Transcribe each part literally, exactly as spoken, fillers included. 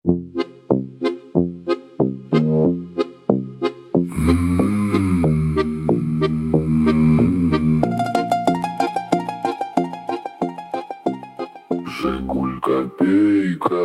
Жигуль копейка.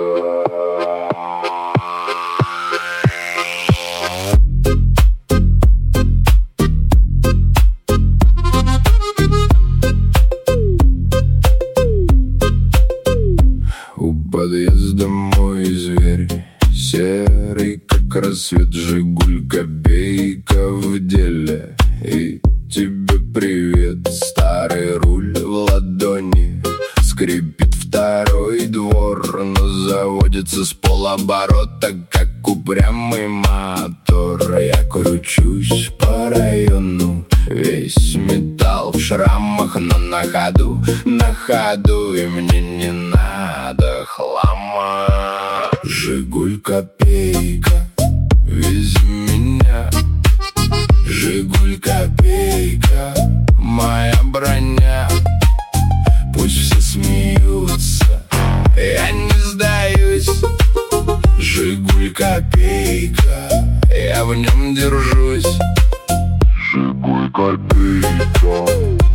У подъезда мой зверь, серый как рассвет, Жигуль копейка в деле. И тебе привет, старый руль в ладони. Скрипит второй двор, но заводится с полоборота, как упрямый мотор. Я кручусь по району, весь металл в шрамах, но на ходу, на ходу, и мне не надо хлама. Жигуль копейка, вези меня. Жигуль копейка, моя броня. Пусть все смеются, я не сдаюсь. Жигуль копейка, я в нем держусь. Жигуль копейка.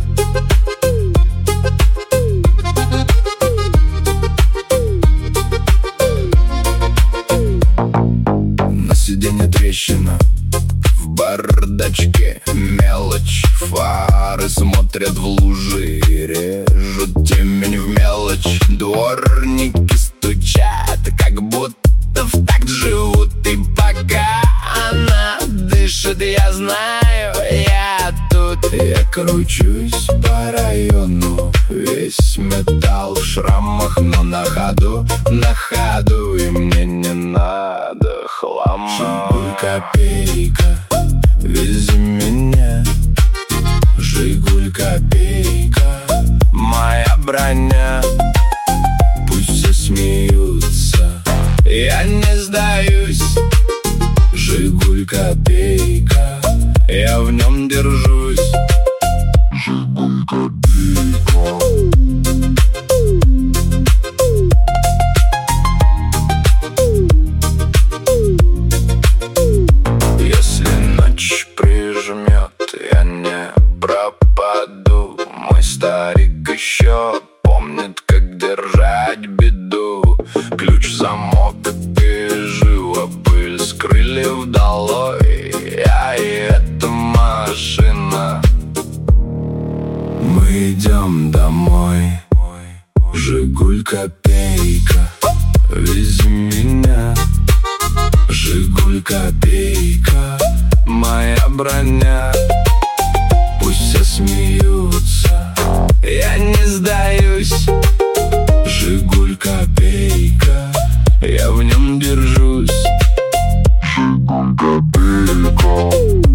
На сиденье трещина, в бардачке мелочь. Фары смотрят в лужи и режут темень в мелочь. Дворники стучат, как будто в такт живут. И пока она дышит, я знаю, я тут. Я кручусь по району, весь металл в шрамах, но на ходу, на ходу, и мне не надо хлама. Жигуль копейка, вези меня. Жигуль копейка, моя броня. Пусть все смеются, я не сдаюсь. Жигуль копейка, я в нем держусь. Жигуль копейка. Если ночь прижмет, я не пропаду. Мой старик еще помнит, как держать беду. Ключ, замок и живо пыль с крыльев долой. Я и эта машина. Мы идем домой. Жигуль копейка, вези меня. Жигуль копейка, моя броня. Пусть все смеются, я не сдаюсь. Жигуль копейка, я в нем держусь. Жигуль копейка.